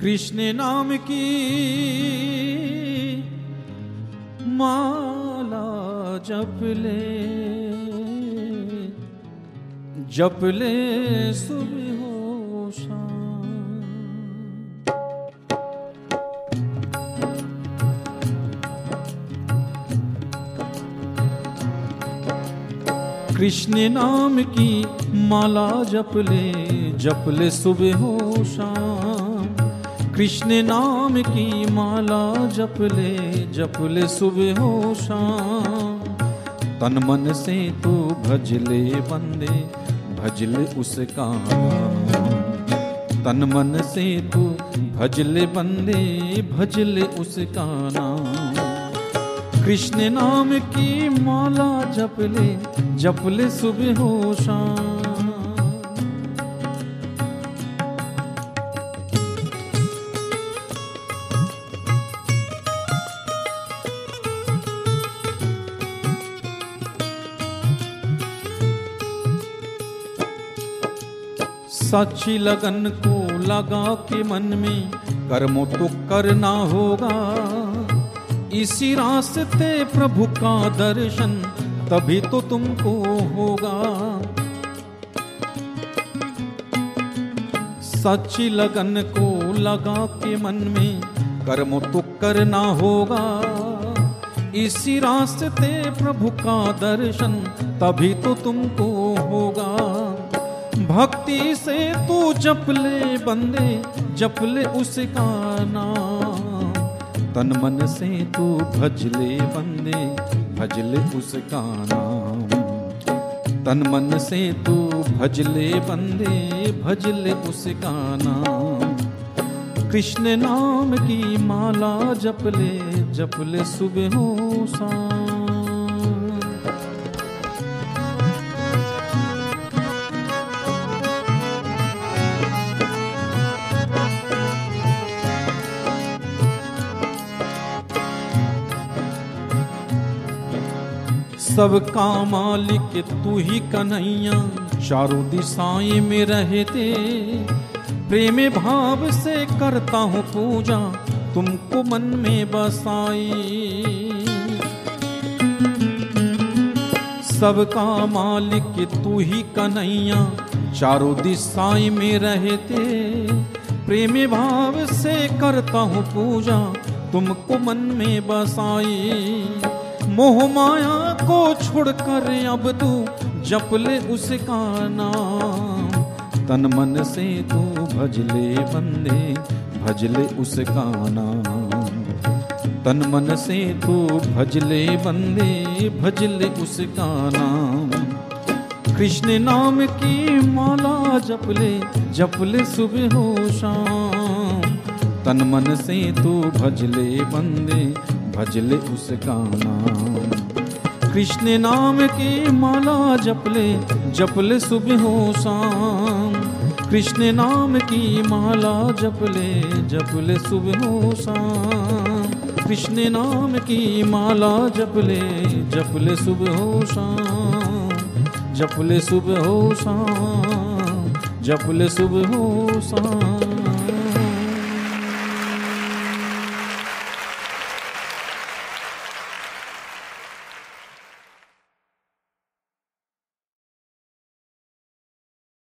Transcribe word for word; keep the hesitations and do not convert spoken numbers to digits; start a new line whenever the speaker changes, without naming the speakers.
कृष्ण नाम की माला जप ले, जप ले सुबह हो शाम। कृष्ण नाम की माला जप ले, जप ले सुबह हो शाम। कृष्ण नाम की माला जप ले, जप ले सुबह हो शाम। तन मन से तू भज ले बंदे, भज ले उसका नाम। तन मन से तू भज ले बंदे, भज ले उसका नाम। कृष्ण नाम की माला जप ले, जप ले सुबह हो शाम। सच्ची लगन को लगा के मन में, कर्मों तो करना होगा। इसी रास्ते प्रभु का दर्शन तभी तो तुमको होगा। सच्ची लगन को लगा के मन में, कर्म तो करना होगा। इसी रास्ते प्रभु का दर्शन तभी तो तुमको होगा। भक्ति से तू जप ले बंदे, जप ले उसका नाम। तन मन से तू भज ले बंदे, भज ले उसका नाम। तन मन से तू भज ले बंदे, भज ले उसका नाम। कृष्ण नाम की माला जप ले, जप ले सुबह हो शाम। सबका मालिक तू ही कन्हैया, चारों दिशाएं में रहते। प्रेम भाव से करता हूँ पूजा, तुमको मन में बसाई। सबका मालिक तू ही कन्हैया, चारों दिशाएं में रहते। प्रेम भाव से करता हूँ पूजा, तुमको मन में बसाई। मोह माया को छोड़कर अब तू जप ले उसका नाम। तन मन से तू भज ले बंदे, भज ले उसका नाम। तन मन से तू भज ले बंदे, भज ले उसका नाम। कृष्ण नाम की माला जप ले, जप ले सुबह हो शाम। तन मन से तू भज ले बंदे, भज ले उसका नाम। कृष्ण नाम की माला जप ले, जप ले सुबह हो शाम। कृष्ण नाम की माला जप ले, जप ले सुबह हो शाम। कृष्ण नाम की माला जप ले, जप ले सुबह हो शाम। जप ले सुबह हो शाम, जप ले सुबह हो शाम।